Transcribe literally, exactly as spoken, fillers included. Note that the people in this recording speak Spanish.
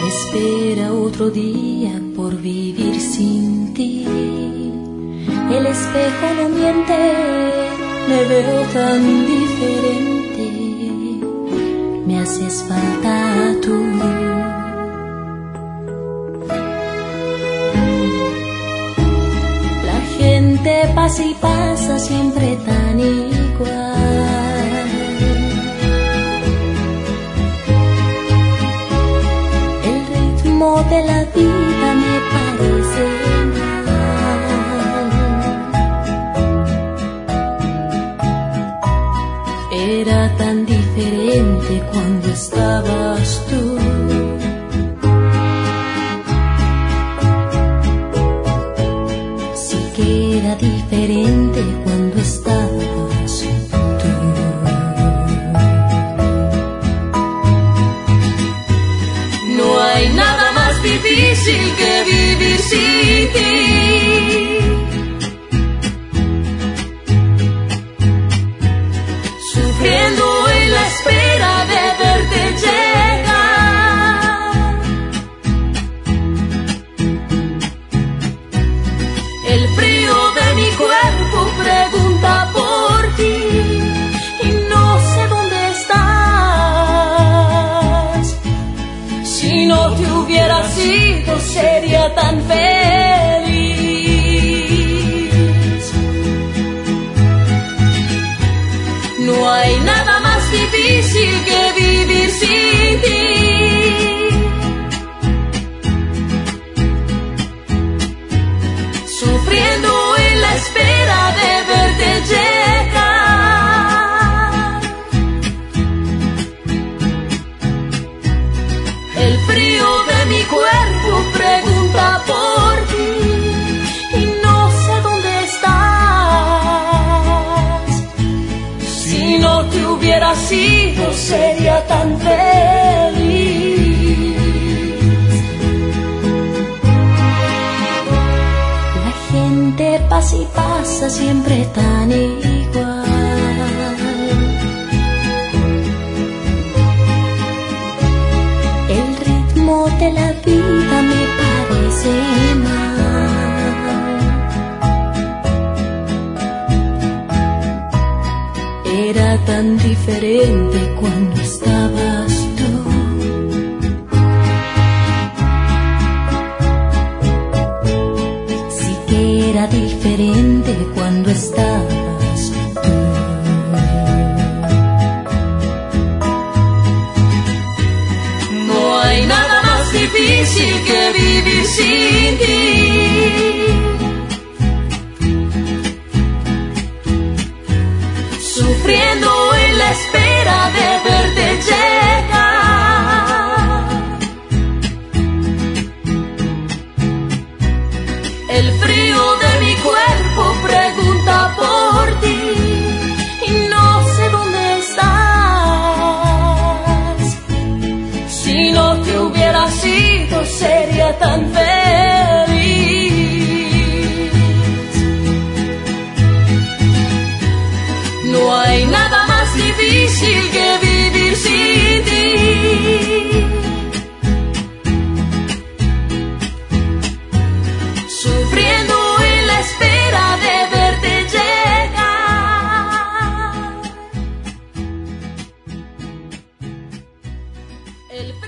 Espera otro día por vivir sin ti. El espejo no miente, me veo tan diferente. Me haces falta tú. La gente pasa y pasa siempre tan igual. El ritmo de la vida me parece mal. Era tan diferente cuando estabas tú. Sí que era diferente cuando estabas tú. No hay nada más difícil que vivir sin ti. Sufriendo en la espera de verte llegar. El frío de mi cuerpo pregunta por ti y no sé dónde estás. Si no te hubiera sido sería tan feliz. No hay nada más difícil que vivir sin ti. Sufriendo en la espera de verte llegar. El frío de mi cuerpo pregunta por ti y no sé dónde estás. Si no te hubiera sido sería tan feliz. La gente pasa y pasa siempre tan igual. El ritmo de la vida me parece mal. Era tan diferente cuando estabas tú. Sí que era diferente cuando estabas tú. No hay nada más difícil que vivir sin ti. Sufriendo en la espera de verte llegar. El frío de mi cuerpo pregunta por ti y no sé dónde estás. Si no te hubiera sido sería tan feliz. No hay nada más difícil que vivir sin ti. Sufriendo en la espera de verte llegar. El